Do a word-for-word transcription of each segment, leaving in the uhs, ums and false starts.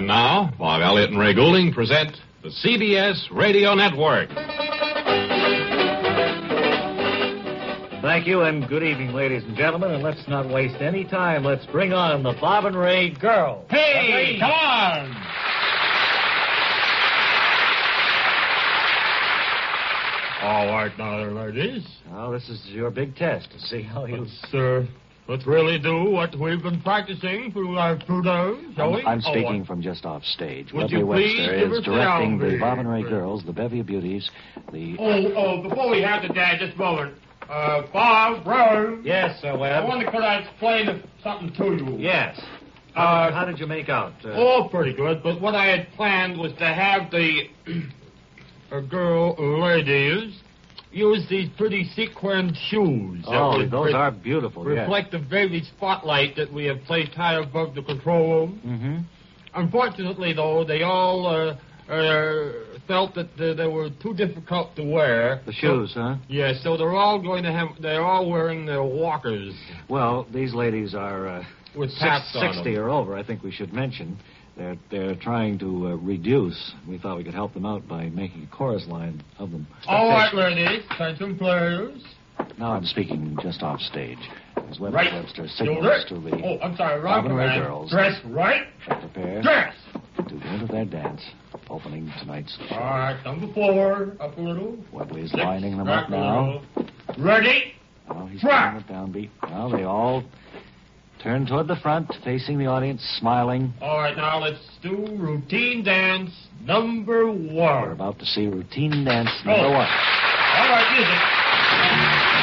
And now, Bob Elliott and Ray Goulding present the C B S Radio Network. Thank you, and good evening, ladies and gentlemen. And let's not waste any time. Let's bring on the Bob and Ray Girls. Hey, come on! All right, now, ladies. Well, this is your big test to see how you... Let's, uh, let's really do what we've been practicing for our two days, shall I'm, we? I'm speaking oh, from just off stage. Would Webley you please Webster give is us the directing the sound, Bob and Ray please? Girls, the Bevy of Beauties, the... Oh, oh, before we have the dad, just a moment. Uh, Bob, Rose. Yes, Sir I Webb. wonder could I explain something to you? Yes. How, Uh, how did you make out? Uh, Oh, pretty good. But what I had planned was to have the uh, girl ladies use these pretty sequined shoes. that oh, would those re- are beautiful, yes. reflect the very spotlight that we have placed high above the control room. Mm-hmm. Unfortunately, though, they all uh, uh, felt that uh, they were too difficult to wear. The shoes, huh? Yeah, so they're all going to have. They're all wearing their walkers Well, these ladies are uh, with six, taps on sixty them. or over, I think we should mention. They're, they're trying to uh, reduce. We thought we could help them out by making a chorus line of them. All right, ladies, attention, players. Now I'm speaking just off stage. As Webley Right. Webster Shoulder. signals to the Oh, I'm sorry, Bob wrong and Ray command. Girls. Dress right. prepare Dress. to go into their dance, opening tonight's show. All right, number four, up a little. Webley's Six, lining them back up a now. little. Ready? Now he's Track. playing the downbeat. Now they all turn toward the front, facing the audience, smiling. All right, now let's do routine dance number one. We're about to see routine dance number Oh. one. All right, music.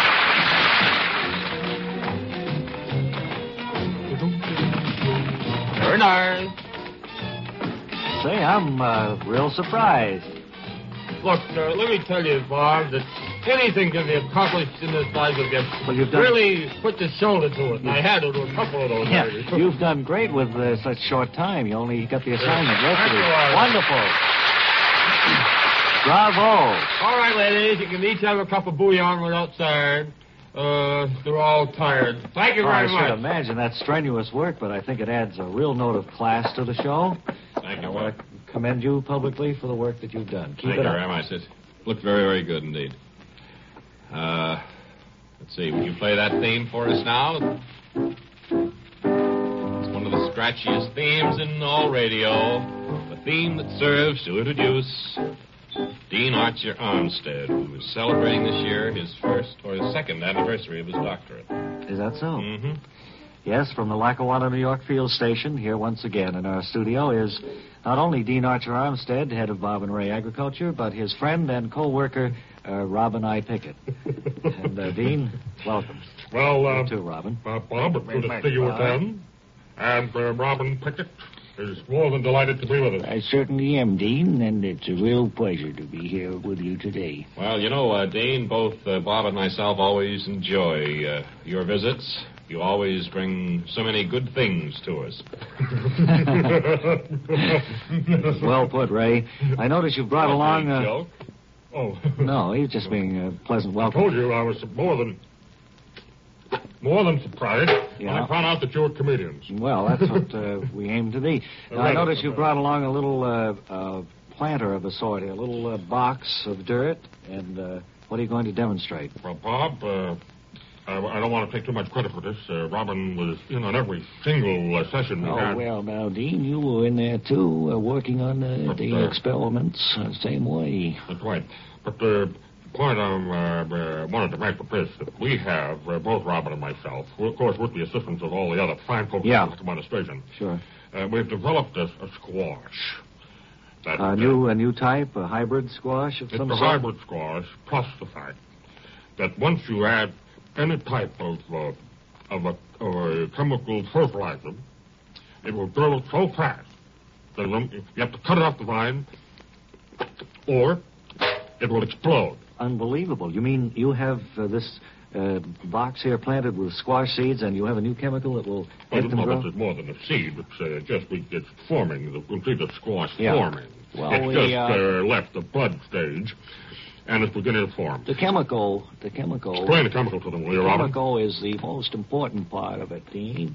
Very nice. Say, I'm uh, real surprised. Look, uh, let me tell you, Bob, that anything can be accomplished in this life if you Well, you've done- really put the shoulder to it. And I had to do a couple of those. Yeah, ladies. you've done great with uh, such short time. You only got the assignment Thank yesterday. you, Arthur. Wonderful. Bravo. All right, ladies, you can each have a cup of bouillon right outside. Uh, they're all tired. Thank you Oh, I very should much. imagine that's strenuous work, but I think it adds a real note of class to the show. Thank I you, want Bob. to commend you publicly for the work that you've done. Keep Thank it you up. very much. It looked very, very good indeed. Uh, let's see. Will you play that theme for us now? It's one of the scratchiest themes in all radio. The theme that serves to introduce Dean Archer Armstead, who is celebrating this year his first or his second anniversary of his doctorate. Is that so? Mm-hmm. Yes, from the Lackawanna, New York Field Station, here once again in our studio is not only Dean Archer Armstead, head of Bob and Ray Agriculture, but his friend and co-worker, uh, Robin I. Pickett. And, uh, Dean, welcome. Well, uh, You too, Robin. uh, Bob, it's good to Thank see you you, Bob. again. And uh, Robin Pickett is more than delighted to be with us. I certainly am, Dean, and it's a real pleasure to be here with you today. Well, you know, uh, Dean, both uh, Bob and myself always enjoy uh, your visits. You always bring so many good things to us. Well put, Ray. I notice you brought along... Big Uh, joke. Oh. no, he's just being a pleasant I welcome. told you I was more than more than surprised when Yeah. I found out that you were comedians. Well, that's what uh, we aim to be. Now, I Right. notice you brought along a little uh, uh, planter of a sort, a little uh, box of dirt, and uh, what are you going to demonstrate? Well, Bob, uh, I, I don't want to take too much credit for this. Uh, Robin was in on every single uh, session we Oh, had. well, now, Dean, you were in there, too, uh, working on uh, But, the uh, experiments uh, same way. That's right. But the point I uh, uh, wanted to make was this, that we have, uh, both Robin and myself, who, of course, with the assistance of all the other fine folks Yeah. in the administration, Sure. uh, we've developed a, a squash. That, A uh, new, a new type, a hybrid squash of It's some a sort? hybrid squash, plus the fact that once you add any type of uh, of, a, of a chemical fertilizer, it will grow so fast that when- you have to cut it off the vine, or it will explode. Unbelievable. You mean you have uh, this uh, box here planted with squash seeds, and you have a new chemical that will Well, make it's them more, grow? it's more than a seed. It's uh, just we, it's forming, the completed squash Yeah. forming. Well, it's we, just uh, uh, left the bud stage, and it's beginning to form. The chemical, the chemical... Explain the chemical to them, will you, The Robin? chemical is the most important part of it, Dean,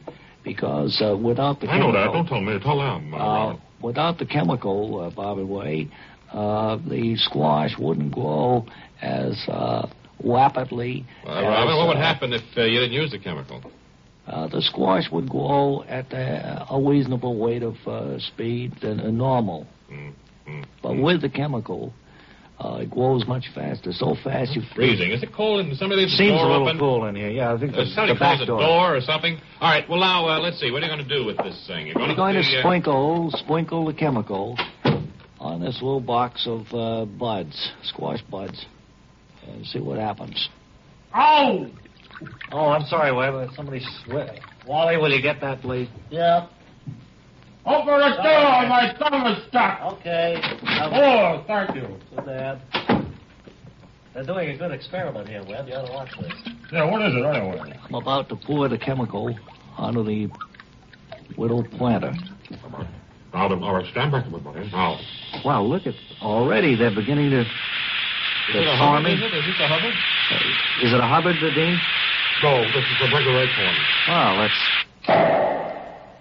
because uh, without the I know chemical... that. Don't tell me. Tell them. Uh, Uh, without the chemical, uh, Bob and Way, uh, the squash wouldn't grow as uh, rapidly. Uh, as, Robin, what would uh, happen if uh, you didn't use the chemical? Uh, the squash would grow at uh, a reasonable rate of uh, speed than uh, normal. Mm, mm, But mm. with the chemical, uh, it grows much faster. So fast you Freezing. Is it cold? In somebody leaves the Seems a door little open? cool in here. Yeah, I think Uh, the, somebody the back close door. a door or something. All right. Well, now uh, let's see. What are you going to do with this thing? You're going We're going to the, uh, sprinkle, sprinkle the chemical on this little box of uh, buds, squash buds, and see what happens. Ow! Oh, I'm sorry, Webb. Somebody... Sw- Wally, will you get that, please? Yeah. Open the door! My thumb is stuck! Okay. Oh, thank you. Too bad. They're doing a good experiment here, Webb. You ought to watch this. Yeah, what is it anyway? I'm about to pour the chemical onto the little planter. Now, all right, stand back a minute. Now, Wow, look at... Already they're beginning to... Is They're it a Hubbard, forming. is it? Is this a Hubbard? Is it a Hubbard, Dean? no, this is a regular acorn. Wow, that's...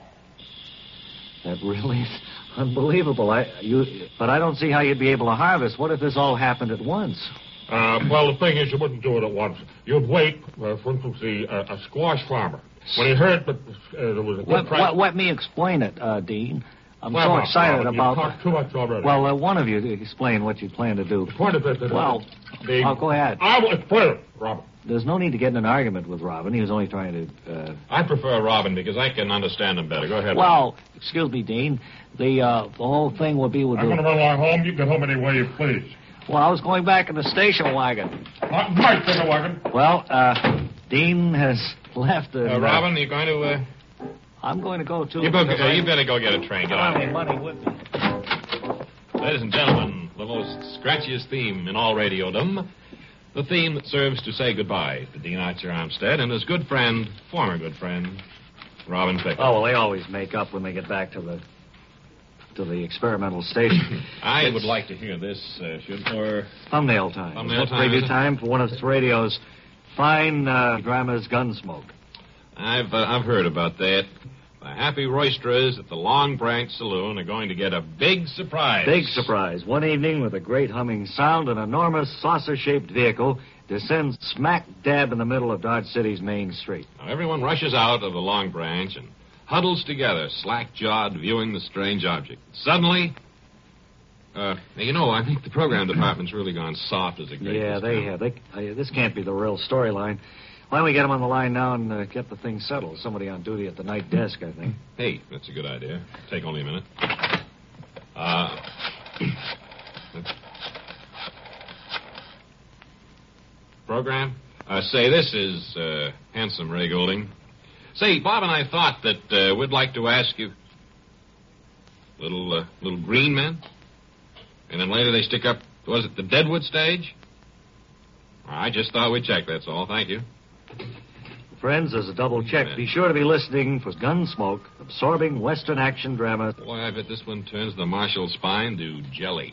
That really is unbelievable. I, you, but I don't see how you'd be able to harvest. What if this all happened at once? Uh, well, the thing is, you wouldn't do it at once. You'd wait, uh, for instance, the, uh, a squash farmer. When he heard that uh, there was a good Let, price... let, let me explain it, uh, Dean. I'm Well, so now, excited now, about... You've talked too much already. Well, uh, one of you explain what you plan to do. the point of it... that- Well, the, oh, go ahead. I will explain it, Robert. There's no need to get in an argument with Robin. He was only trying to... Uh... I prefer Robin because I can understand him better. Go ahead. Well, excuse me, Dean. The uh, the whole thing will be with I'm the... going to run along home. You can get home any way you please. Well, I was going back in the station wagon. Not my finger wagon. Well, uh, Dean has left. And, Uh, Robin, you're going to... Uh, I'm going to go, too. you, better, because uh, I- you better go get a train. Get I out don't of have here. any money with me. Ladies and gentlemen, the most scratchiest theme in all radiodom, the theme that serves to say goodbye to Dean Archer Armstead and his good friend, former good friend, Robin Pickett. Oh, well, they always make up when they get back to the to the experimental station. I would like to hear this, uh, should or Thumbnail time. Thumbnail That's time, preview is it? time for one of radio's fine uh, dramas, Gunsmoke. I've uh, I've heard about that. The happy roisterers at the Long Branch Saloon are going to get a big surprise. Big surprise. One evening, with a great humming sound, an enormous saucer-shaped vehicle descends smack dab in the middle of Dodge City's main street. Now, everyone rushes out of the Long Branch and huddles together, slack-jawed, viewing the strange object. Suddenly, uh, you know, I think the program department's really gone soft as a grape. Yeah, this they time. have. They, uh, this can't be the real storyline. Why don't we get them on the line now and uh, get the thing settled? Somebody on duty at the night desk, I think. Hey, that's a good idea. Take only a minute. Uh, program? Uh, say, this is uh, handsome Ray Golding. Say, Bob and I thought that uh, we'd like to ask you... Little, uh, little green men? And then later they stick up, was it the Deadwood stage? I just thought we'd check, that's all. Thank you. Friends, as a double check, be sure to be listening for Gunsmoke, absorbing Western action drama. Boy, I bet this one turns the marshal's spine to jelly.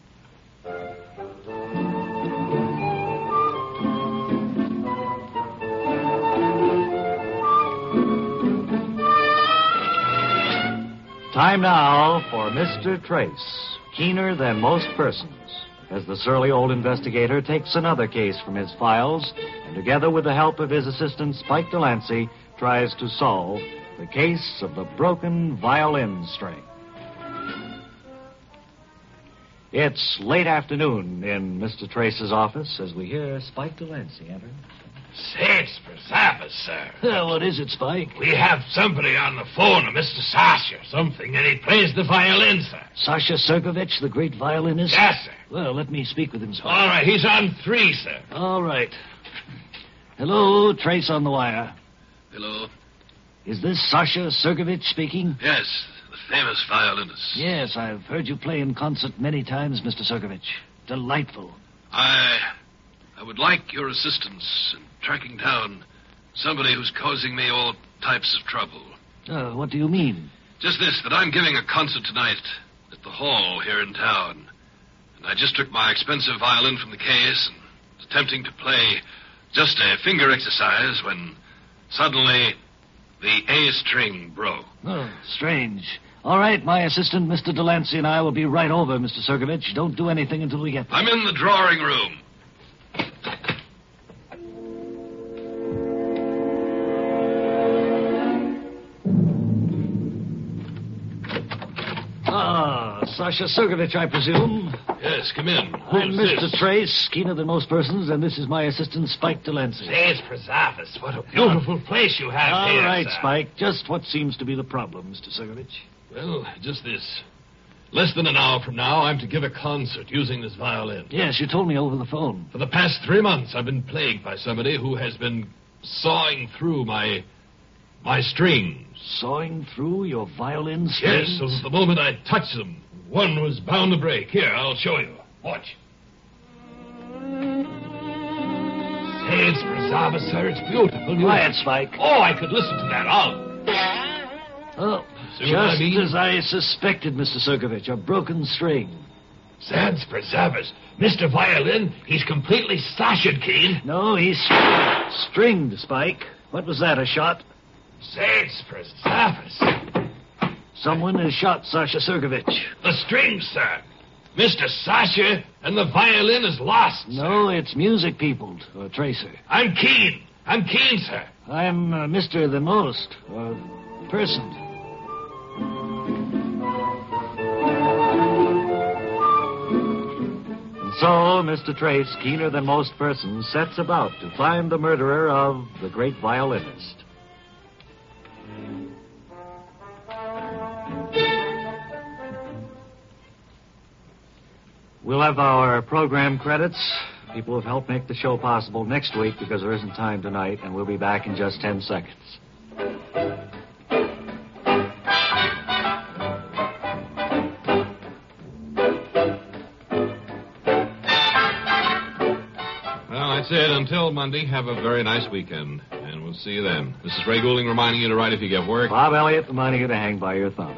Time now for Mister Trace, keener than most persons, as the surly old investigator takes another case from his files and, together with the help of his assistant Spike Delancey, tries to solve the case of the broken violin string. It's late afternoon in Mister Trace's office as we hear Spike Delancey enter. Sakes preserve sir. Uh, what is it, Spike? We have somebody on the phone, a Mister Sasha or something, and he plays the violin, sir. Sasha Sergovich, the great violinist? Yes, sir. Well, let me speak with him, Spike. All right, he's on three, sir. All right. Hello, Trace on the wire. Hello. Is this Sasha Sergovich speaking? Yes, the famous violinist. Yes, I've heard you play in concert many times, Mister Sergovich. Delightful. I... I would like your assistance in tracking down somebody who's causing me all types of trouble. Uh, what do you mean? Just this, that I'm giving a concert tonight at the hall here in town. And I just took my expensive violin from the case and was attempting to play just a finger exercise when suddenly The A string broke. Oh, strange. All right, my assistant, Mister Delancey, and I will be right over, Mister Sergovich. Don't do anything until we get there. I'm in the drawing room. Ah, Sasha Sergovich, I presume. Yes, come in. I'm Mister Trace, keener than most persons, and this is my assistant, Spike Delancey. Says preserves. What a beautiful place you have All here, right, sir. Spike. Just what seems to be the problem, Mister Sergovich? Well, just this. Less than an hour from now, I'm to give a concert using this violin. Yes, you told me over the phone. For the past three months, I've been plagued by somebody who has been sawing through my my strings. Sawing through your violin strings? Yes, so that the moment I touched them, one was bound to break. Here, I'll show you. Watch. Says preserves, sir. It's beautiful. You- Quiet, Spike. Oh, I could listen to that. I'll... Oh, See what I just mean? as I suspected, Mister Sergovich, a broken string. Sans preserves. Mister Violin, he's completely sashing, Keen. No, he's stringed, stringed, Spike. What was that, a shot? Sans preserves. Someone has shot Sasha Sergovich. The strings, sir. Mister Sasha and the violin is lost, sir. No, it's music people, or Tracer. I'm Keen. I'm Keen, sir. I'm uh, Mister the Most, or person. And so, Mister Trace, keener than most persons, sets about to find the murderer of the great violinist. We'll have our program credits. People have helped make the show possible next week because there isn't time tonight, and we'll be back in just ten seconds. Well, that's it. Until Monday, have a very nice weekend, and we'll see you then. This is Ray Goulding reminding you to write if you get work. Bob Elliott reminding you to hang by your thumb.